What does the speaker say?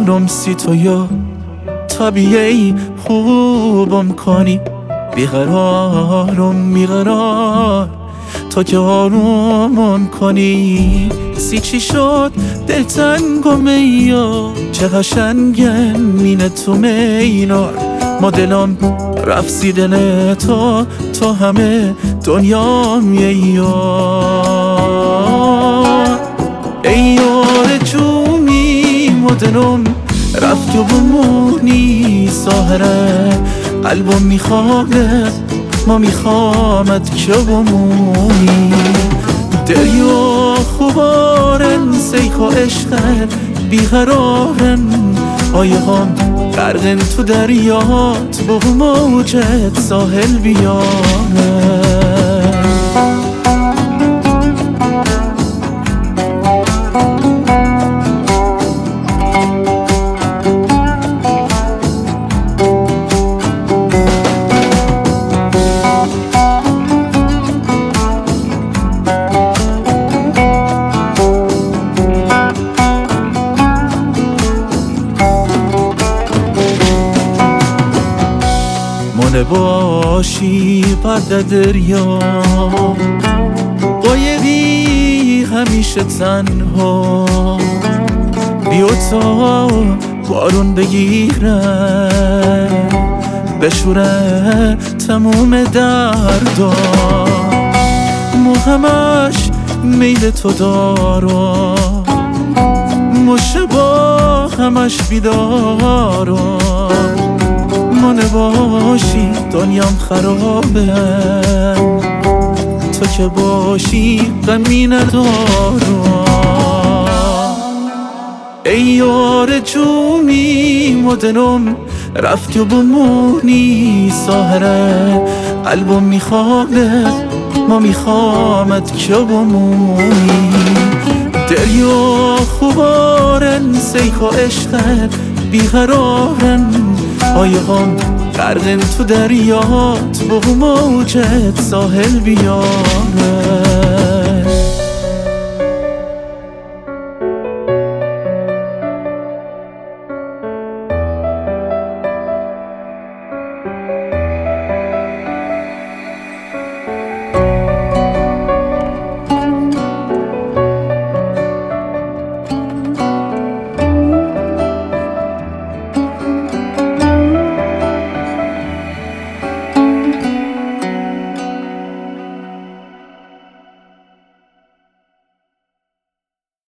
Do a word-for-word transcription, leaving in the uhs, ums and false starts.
جانم سی تو یا طبیعی خوبم کنی بیقرارم میقرار تا که آرومم کنی سی چی شد دلتنگم یا چه قشنگن مینه تو مینار ما دلم رفت سی دل تو تو همه دنیام یه یار ای یار جونی ما دلم رفت و بمونی ساهره قلبم میخواد ما میخوامد که بمونی دریا خوبارن سیخ و عشقت بیقرارن آیه هم غرقن تو دریات با موجت ساحل بیارن مونه باشی پرده دریا قایقی همیشه تنها بیا تا بارون بگیره بشوره تموم دردا مو همش میل تو دارا مشه با همش بیدارا مونه باشی دنیام خرابه تو که باشی غمی ندارم ای یار جونی مدنم رفت و بمونی ساهره قلبم میخواد ما میخوامد که بمونی دریا خوبارن سیخ و عشقت بیقرارن آیه هم غرقن تو دریات با موجت ساحل بیاره